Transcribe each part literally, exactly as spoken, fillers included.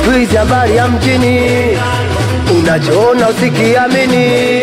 Squeeze habari ya mjini, unachoona usikiamini.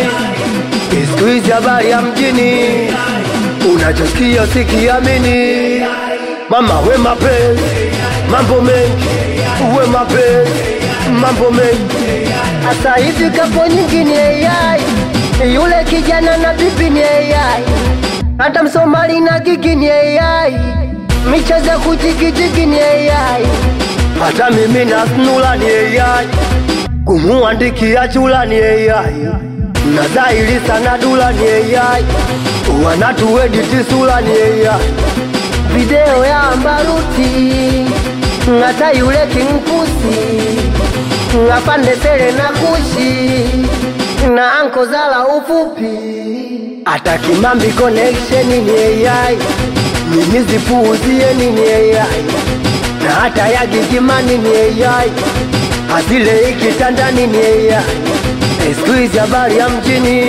Squeeze habari ya mjini, unachosikia usikiamini. Mama we mapenzi, mambo mengi, we mapenzi, mambo mengi. Asa hivi kapo nyingi ni A I, yule kijana na bibi ni A I, hata Msomali na gigi ni A I, michezo kujigijigi ni A I, hata mimi na snula ni A I, kumuandikia chula ni A I, na zaili sana dula ni A I, wanatu editi sula ni A I. Video ya Ambaruti, ngata yule King Pussy, ngapande sele na kushi, na anko zala ufupi. Hata Kimambi connection ni A I, mimi zipuuzie ni A I, na hata ya Gigimani ni A I, azile ikitandani ni A I. Squeeze habari ya mjini,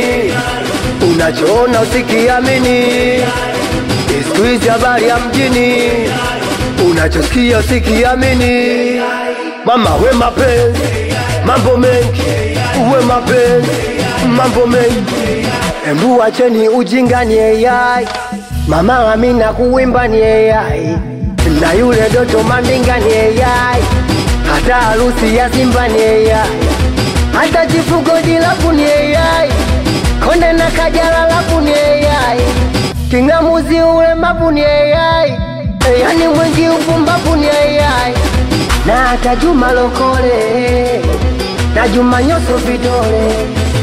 unachoona usikiamini. Squeeze habari ya mjini, unachosikia usikiamini. Mama we mapenzi, mambo mengi, we mapenzi, mambo mengi. Embu wacheni ujinga ni A I, Mama Amina kuwimba ni A I, na yule Doto Mandinga ni A I, hata harusi ya Simba ni A I, hata Chifu Godilapu ni A I, Konde na Kajala lapu ni A I, Kingamuzi ule mapu ni A I, yani mwingi upumbapu ni A I, na hata Juma Lokole na Juma Nyoso vidole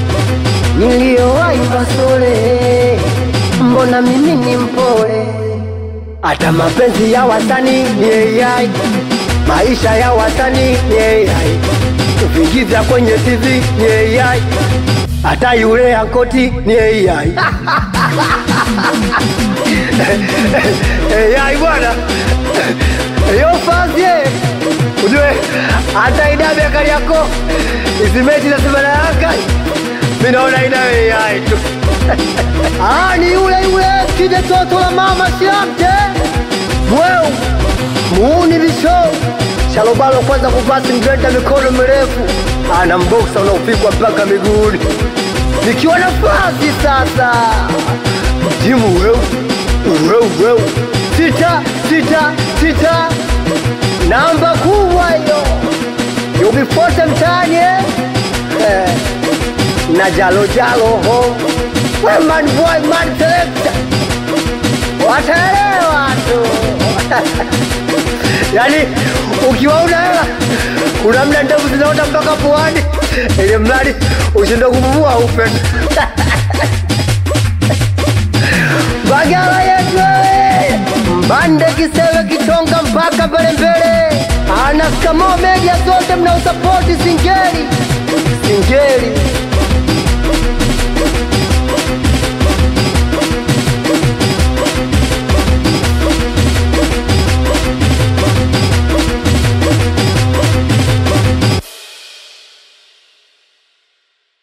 niliowahi Basole, mbona mimi ni mpole. Hata mapenzi ya wasanii ni A I, maisha ya wasanii ni A I, vingiza kwenye T V ni A I, hata yule Ankoti ni A I. A I bwana, yo fazie ujue hata idabe kali yako isimeti na simana yaka, mimi naona ina A I tu. Ah, ni yule yule kide toto la mama Shamte. Wewe muuni bisho Shalobalo kwanza kupasi mgreta mikono mirefu, ana mboksa unaopigwa mpaka miguuni. Nikiwa nafasi sasa jimu wewe wewe wewe sita sita sita, namba kubwa hiyo yubifote mtani eh na jalo jalo ho, we man boy man selector wataelewa tu. Yani ukiwa una hela kuna mna ndevu zinaota mpaka puani, ile mradi ushinda kumvua upe. Bagala yetu Mbande Kisewe Kitonga mpaka mbele mbele, Anaskamo media zote mna usapoti Singeli Singeli.